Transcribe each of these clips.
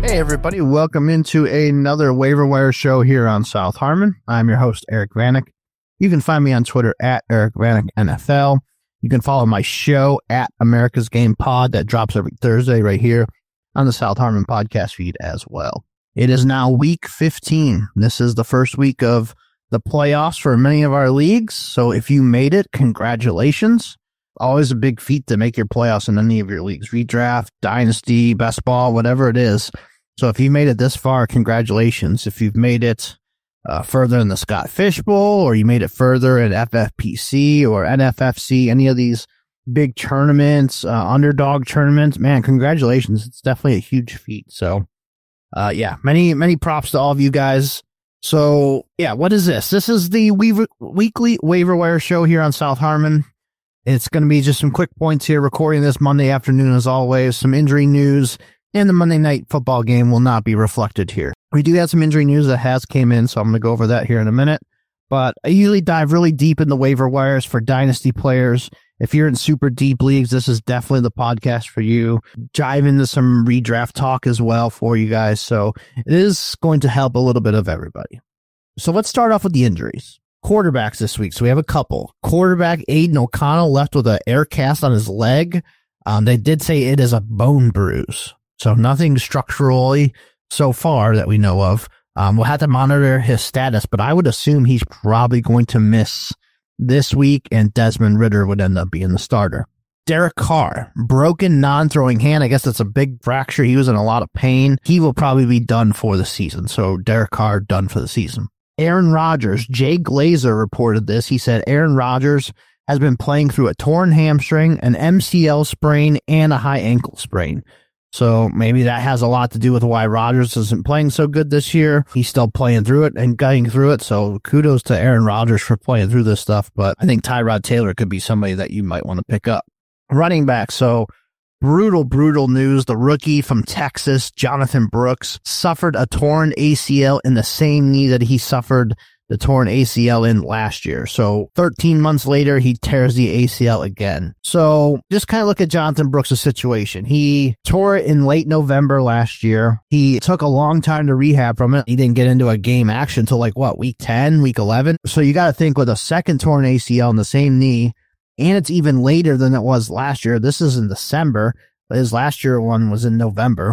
Hey everybody, welcome into another waiver wire show here on South Harmon. I'm your host, Eric Vanek. You can find me on Twitter at Eric Vanek NFL. You can follow my show at America's Game Pod that drops every Thursday right here on the South Harmon podcast feed as well. It is now week 15. This is the first week of the playoffs for many of our leagues. So if you made it, congratulations. Always a big feat to make your playoffs in any of your leagues. Redraft, Dynasty, Best Ball, whatever it is. So if you made it this far, congratulations. If you've made it further in the Scott Fish Bowl, or you made it further in FFPC or NFFC, any of these big tournaments, underdog tournaments, man, congratulations. It's definitely a huge feat. So, many props to all of you guys. So, what is this? This is the weekly waiver wire show here on South Harmon. It's going to be just some quick points here, recording this Monday afternoon as always, some injury news. And the Monday night football game will not be reflected here. We do have some injury news that has came in, so I'm going to go over that here in a minute. But I usually dive really deep in the waiver wires for dynasty players. If you're in super deep leagues, this is definitely the podcast for you. Dive into some redraft talk as well for you guys. So it is going to help a little bit of everybody. So let's start off with the injuries. Quarterbacks this week. So we have a couple. Quarterback Aiden O'Connell left with an air cast on his leg. They did say it is a bone bruise. So nothing structurally so far that we know of. We'll have to monitor his status, but I would assume he's probably going to miss this week, and Desmond Ridder would end up being the starter. Derek Carr, broken non-throwing hand. I guess that's a big fracture. He was in a lot of pain. He will probably be done for the season. So Derek Carr done for the season. Aaron Rodgers, Jay Glazer reported this. He said Aaron Rodgers has been playing through a torn hamstring, an MCL sprain, and a high ankle sprain. So maybe that has a lot to do with why Rodgers isn't playing so good this year. He's still playing through it and getting through it. So kudos to Aaron Rodgers for playing through this stuff. But I think Tyrod Taylor could be somebody that you might want to pick up. Running back. So brutal news. The rookie from Texas, Jonathan Brooks, suffered a torn ACL in the same knee that he suffered the torn ACL in last year. So 13 months later, he tears the ACL again. So just kind of look at Jonathan Brooks' situation. He tore it in late November last year. He took a long time to rehab from it. He didn't get into a game action until week 10, week 11. So you got to think with a second torn ACL in the same knee, and it's even later than it was last year. This is in December. His last year one was in November.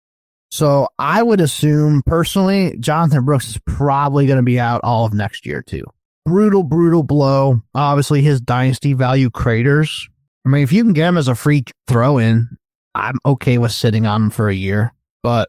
So I would assume, personally, Jonathan Brooks is probably going to be out all of next year, too. Brutal blow. Obviously, his dynasty value craters. I mean, if you can get him as a free throw-in, I'm okay with sitting on him for a year. But,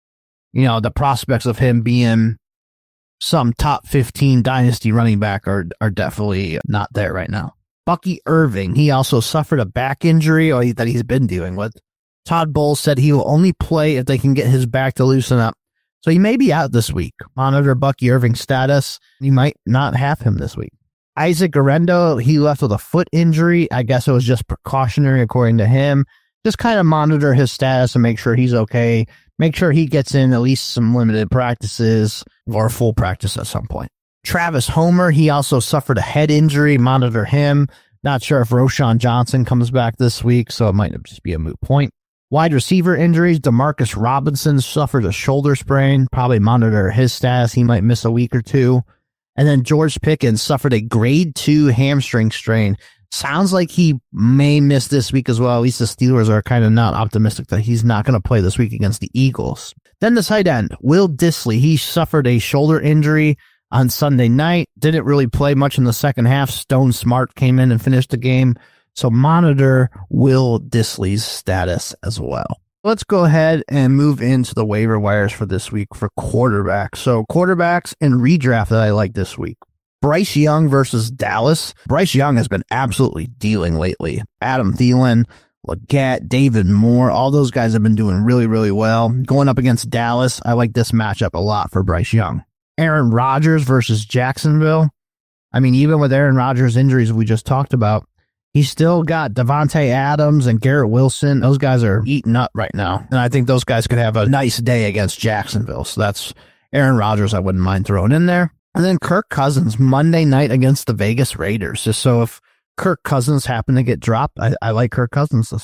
the prospects of him being some top 15 dynasty running back are definitely not there right now. Bucky Irving, he also suffered a back injury that he's been dealing with. Todd Bowles said he will only play if they can get his back to loosen up. So he may be out this week. Monitor Bucky Irving's status. You might not have him this week. Isaac Guerendo, he left with a foot injury. I guess it was just precautionary according to him. Just kind of monitor his status and make sure he's okay. Make sure he gets in at least some limited practices or full practice at some point. Travis Homer, he also suffered a head injury. Monitor him. Not sure if Roschon Johnson comes back this week, so it might just be a moot point. Wide receiver injuries. Demarcus Robinson suffered a shoulder sprain. Probably monitor his status. He might miss a week or two. And then George Pickens suffered a grade 2 hamstring strain. Sounds like he may miss this week as well. At least the Steelers are kind of not optimistic that he's not going to play this week against the Eagles. Then the tight end, Will Dissly. He suffered a shoulder injury on Sunday night. Didn't really play much in the second half. Stone Smart came in and finished the game. So monitor Will Dissly's status as well. Let's go ahead and move into the waiver wires for this week for quarterbacks. So quarterbacks and redraft that I like this week. Bryce Young versus Dallas. Bryce Young has been absolutely dealing lately. Adam Thielen, Leggett, David Moore, all those guys have been doing really well. Going up against Dallas, I like this matchup a lot for Bryce Young. Aaron Rodgers versus Jacksonville. I mean, even with Aaron Rodgers' injuries we just talked about, he's still got Devontae Adams and Garrett Wilson. Those guys are eating up right now. And I think those guys could have a nice day against Jacksonville. So that's Aaron Rodgers I wouldn't mind throwing in there. And then Kirk Cousins Monday night against the Vegas Raiders. Just so if Kirk Cousins happen to get dropped, I like Kirk Cousins this week.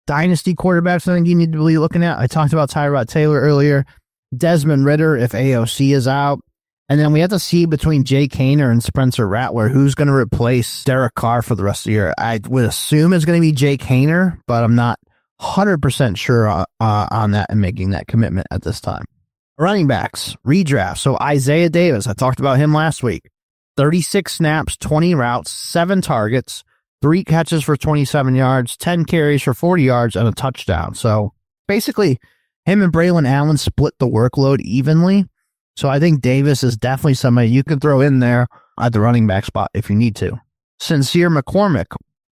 Dynasty quarterbacks I think you need to be looking at. I talked about Tyrod Taylor earlier. Desmond Ridder if AOC is out. And then we have to see between Jay Kaner and Spencer Rattler who's going to replace Derek Carr for the rest of the year. I would assume it's going to be Jay Kaner, but I'm not 100% sure on that and making that commitment at this time. Running backs, redraft. So Isaiah Davis, I talked about him last week. 36 snaps, 20 routes, 7 targets, 3 catches for 27 yards, 10 carries for 40 yards, and a touchdown. So basically, him and Braylon Allen split the workload evenly. So I think Davis is definitely somebody you can throw in there at the running back spot if you need to. Sincere McCormick,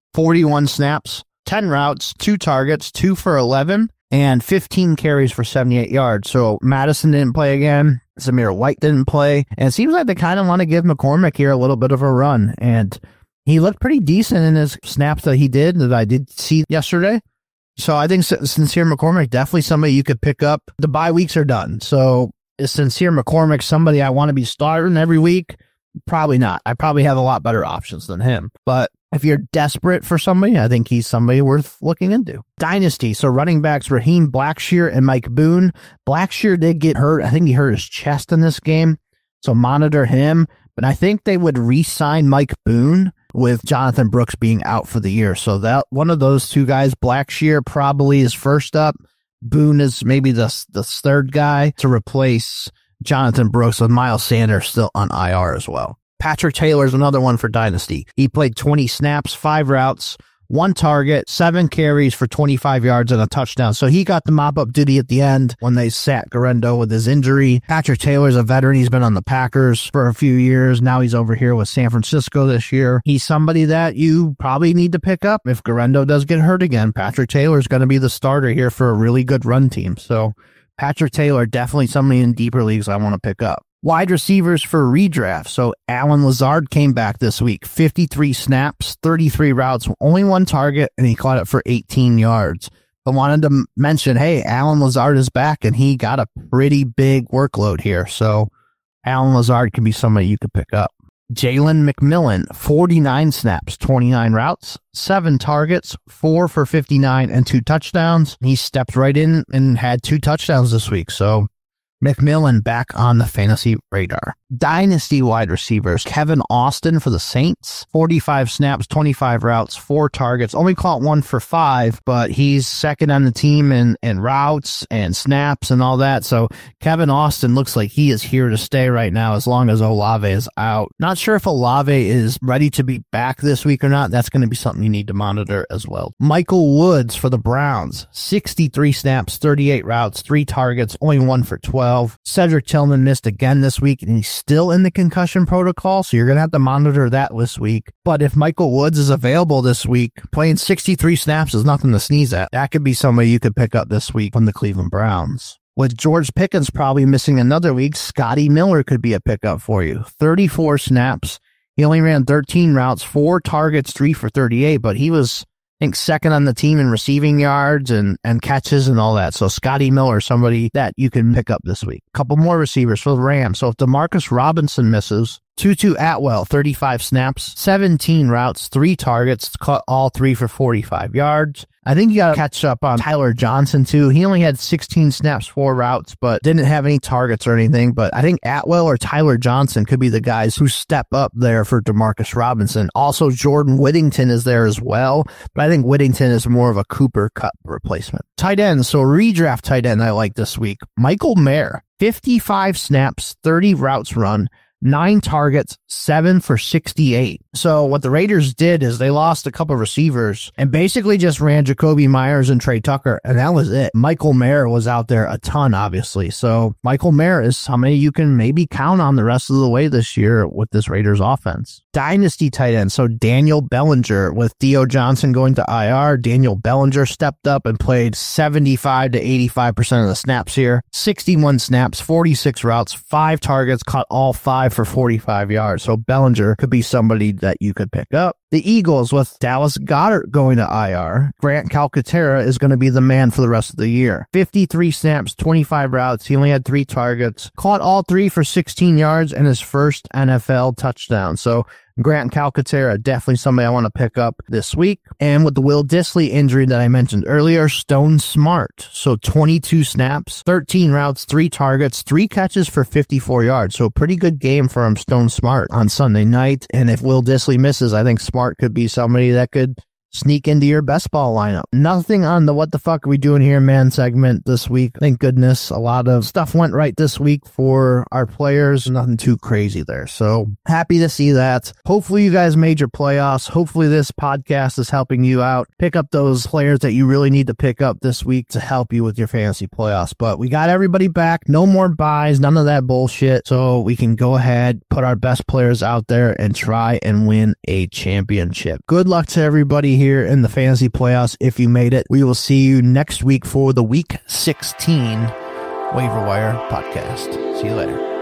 41 snaps, 10 routes, 2 targets, 2 for 11, and 15 carries for 78 yards. So Madison didn't play again. Zamir White didn't play. And it seems like they kind of want to give McCormick here a little bit of a run. And he looked pretty decent in his snaps that I did see yesterday. So I think Sincere McCormick, definitely somebody you could pick up. The bye weeks are done. So is Sincere McCormick somebody I want to be starting every week? Probably not. I probably have a lot better options than him. But if you're desperate for somebody, I think he's somebody worth looking into. Dynasty. So running backs, Raheem Blackshear and Mike Boone. Blackshear did get hurt. I think he hurt his chest in this game. So monitor him. But I think they would re-sign Mike Boone with Jonathan Brooks being out for the year. So that one of those two guys, Blackshear probably is first up. Boone is maybe the third guy to replace Jonathan Brooks with Miles Sanders still on IR as well. Patrick Taylor is another one for Dynasty. He played 20 snaps, 5 routes, 1 target, 7 carries for 25 yards and a touchdown. So he got the mop-up duty at the end when they sat Garendo with his injury. Patrick Taylor's a veteran. He's been on the Packers for a few years. Now he's over here with San Francisco this year. He's somebody that you probably need to pick up if Garendo does get hurt again. Patrick Taylor's going to be the starter here for a really good run team. So Patrick Taylor, definitely somebody in deeper leagues I want to pick up. Wide receivers for redraft. So Allen Lazard came back this week. 53 snaps, 33 routes, only 1 target, and he caught it for 18 yards. I wanted to mention, hey, Allen Lazard is back, and he got a pretty big workload here. So Allen Lazard can be somebody you could pick up. Jalen McMillan, 49 snaps, 29 routes, 7 targets, 4 for 59, and 2 touchdowns. He stepped right in and had 2 touchdowns this week. So McMillan back on the fantasy radar. Dynasty wide receivers. Kevin Austin for the Saints. 45 snaps, 25 routes, 4 targets. Only caught 1 for 5, but he's second on the team in routes and snaps and all that. So Kevin Austin looks like he is here to stay right now as long as Olave is out. Not sure if Olave is ready to be back this week or not. That's going to be something you need to monitor as well. Michael Woods for the Browns. 63 snaps, 38 routes, 3 targets, only 1 for 12. Cedric Tillman missed again this week, and he's still in the concussion protocol, so you're going to have to monitor that this week. But if Michael Woods is available this week, playing 63 snaps is nothing to sneeze at. That could be somebody you could pick up this week from the Cleveland Browns. With George Pickens probably missing another week, Scotty Miller could be a pickup for you. 34 snaps. He only ran 13 routes, 4 targets, 3 for 38, but he was, I think, second on the team in receiving yards and catches and all that. So Scotty Miller, somebody that you can pick up this week. A couple more receivers for the Rams. So if DeMarcus Robinson misses, Tutu Atwell, 35 snaps, 17 routes, 3 targets, caught all 3 for 45 yards. I think you got to catch up on Tyler Johnson, too. He only had 16 snaps, 4 routes, but didn't have any targets or anything. But I think Atwell or Tyler Johnson could be the guys who step up there for DeMarcus Robinson. Also, Jordan Whittington is there as well, but I think Whittington is more of a Cooper Kupp replacement. Tight end, so redraft tight end I like this week. Michael Mayer, 55 snaps, 30 routes run, 9 targets, 7 for 68. So what the Raiders did is they lost a couple of receivers and basically just ran Jacoby Myers and Trey Tucker, and that was it. Michael Mayer was out there a ton, obviously. So Michael Mayer is somebody you can maybe count on the rest of the way this year with this Raiders offense. Dynasty tight end, so Daniel Bellinger. With Theo Johnson going to IR, Daniel Bellinger stepped up and played 75 to 85% of the snaps here. 61 snaps, 46 routes, 5 targets, caught all 5 for 45 yards. So Bellinger could be somebody that you could pick up. The Eagles, with Dallas Goedert going to IR, Grant Calcaterra is going to be the man for the rest of the year. 53 snaps, 25 routes. He only had 3 targets, caught all 3 for 16 yards and his first NFL touchdown. So Grant Calcaterra, definitely somebody I want to pick up this week. And with the Will Dissly injury that I mentioned earlier, Stone Smart. So 22 snaps, 13 routes, 3 targets, 3 catches for 54 yards. So a pretty good game from Stone Smart on Sunday night. And if Will Dissly misses, I think Smart could be somebody that could sneak into your best ball lineup. Nothing on the what the fuck are we doing here, man segment this week. Thank goodness. A lot of stuff went right this week for our players. Nothing too crazy there. So happy to see that. Hopefully you guys made your playoffs. Hopefully this podcast is helping you out. Pick up those players that you really need to pick up this week to help you with your fantasy playoffs. But we got everybody back. No more buys. None of that bullshit. So we can go ahead, put our best players out there and try and win a championship. Good luck to everybody here in the fantasy playoffs if you made it. We will see you next week for the Week 16 Waiver Wire podcast. See you later.